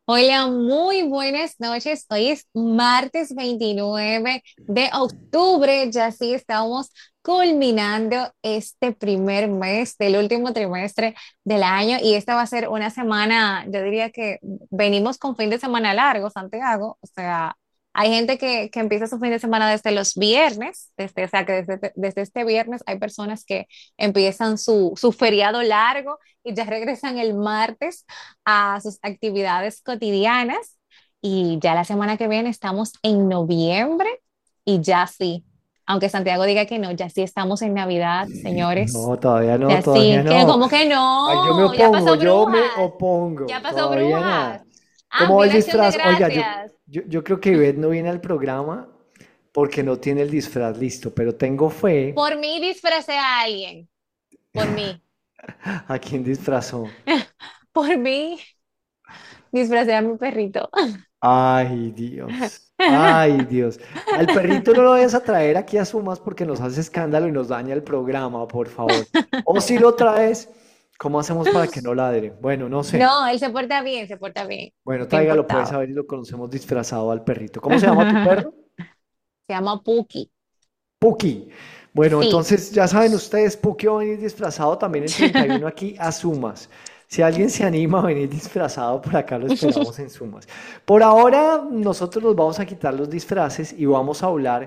Hola, muy buenas noches. Hoy es martes 29 de octubre. Ya sí estamos culminando este primer mes del último trimestre del año y esta va a ser una semana, yo diría que venimos con fin de semana largo, Santiago. O sea, hay gente que empieza su fin de semana desde los viernes, o sea, que desde este viernes hay personas que empiezan su feriado largo y ya regresan el martes a sus actividades cotidianas y ya la semana que viene estamos en noviembre y ya sí, aunque Santiago diga que no, ya sí estamos en Navidad, señores, No, todavía no, ya todavía sí, que no. como que Ay, yo me no, ya opongo, pasó yo me brujas, ya opongo, pasó todavía brujas. nada. Ah, ¿Cómo va el fue Acción de disfraz? Oiga, yo, Gracias. yo, yo creo que Ivette no viene al programa porque no tiene el disfraz listo, pero tengo fe. Por mí disfracé a alguien, por mí, ¿A quién disfrazó? por mí disfracé a mi perrito. Ay, Dios. Ay, Dios. Al perrito no lo vayas a traer aquí a Sumas porque nos hace escándalo y nos daña el programa, por favor. O si lo traes, ¿cómo hacemos para que no ladre? Bueno, no sé. No, él se porta bien, Bueno, bien tráigalo, puedes portado. saber y lo conocemos disfrazado al perrito. ¿Cómo se llama tu perro? Se llama Puki. Puki. Bueno, Sí. entonces ya saben ustedes, Puki va a venir disfrazado también el 31 aquí a Sumas. Si alguien se anima a venir disfrazado, por acá lo esperamos en Sumas. Por ahora, nosotros nos vamos a quitar los disfraces y vamos a hablar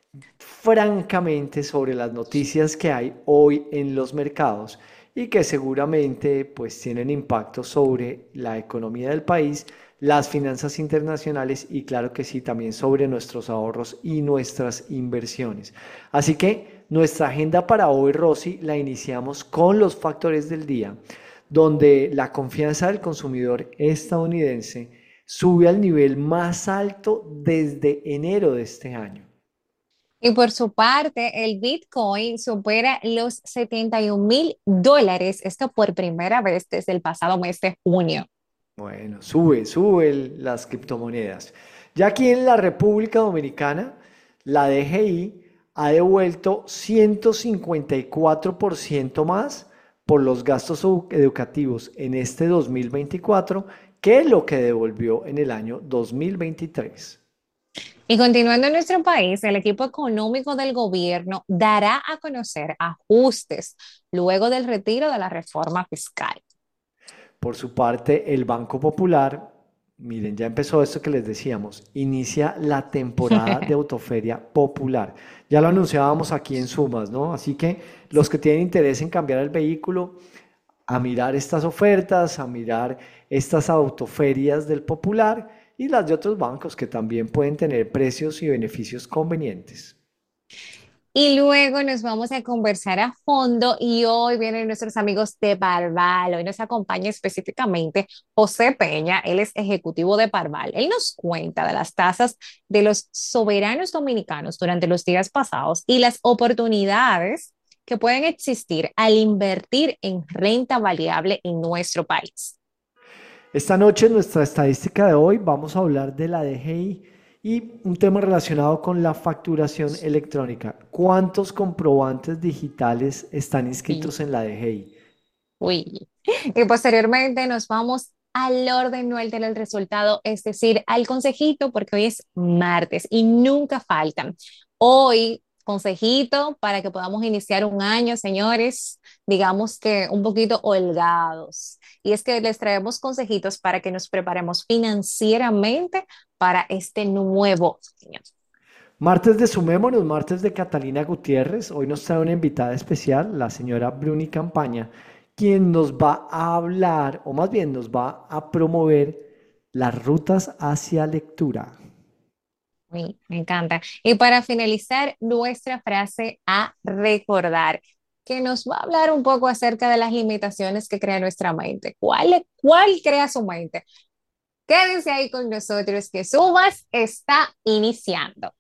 francamente sobre las noticias que hay hoy en los mercados y que seguramente pues tienen impacto sobre la economía del país, las finanzas internacionales y claro que sí, también sobre nuestros ahorros y nuestras inversiones. Así que nuestra agenda para hoy, Rosy, la iniciamos con los factores del día, donde la confianza del consumidor estadounidense sube al nivel más alto desde enero de este año. Y por su parte, el Bitcoin supera los $71,000, esto por primera vez desde el pasado mes de junio. Bueno, sube las criptomonedas. Ya aquí en la República Dominicana, la DGI ha devuelto 154% más por los gastos educativos en este 2024 que lo que devolvió en el año 2023. Y continuando en nuestro país, el equipo económico del gobierno dará a conocer ajustes luego del retiro de la reforma fiscal. Por su parte, el Banco Popular, miren, ya empezó esto que les decíamos, inicia la temporada de Autoferia Popular. Ya lo anunciábamos aquí en Sumas, ¿no? Así que los que tienen interés en cambiar el vehículo, a mirar estas ofertas, a mirar estas autoferias del Popular y las de otros bancos que también pueden tener precios y beneficios convenientes. Y luego nos vamos a conversar a fondo y hoy vienen nuestros amigos de Parval. Hoy nos acompaña específicamente José Peña, él es ejecutivo de Parval. Él nos cuenta de las tasas de los soberanos dominicanos durante los días pasados y las oportunidades que pueden existir al invertir en renta variable en nuestro país. Esta noche, en nuestra estadística de hoy, vamos a hablar de la DGI y un tema relacionado con la facturación electrónica. ¿Cuántos comprobantes digitales están Sí. inscritos en la DGI? Uy. Y posteriormente nos vamos al orden, no al del resultado, es decir, al consejito, porque hoy es martes y nunca faltan. Hoy, consejito para que podamos iniciar un año, señores, digamos que un poquito holgados. Y es que les traemos consejitos para que nos preparemos financieramente para este nuevo año. Martes de Sumémonos, martes de Catalina Gutiérrez. Hoy nos trae una invitada especial, la señora Bruni Campaña, quien nos va a hablar, o más bien nos va a promover las rutas hacia lectura. Uy, me encanta. Y para finalizar, nuestra frase a recordar, que nos va a hablar un poco acerca de las limitaciones que crea nuestra mente. ¿Cuál crea su mente? Quédense ahí con nosotros, que Subas está iniciando.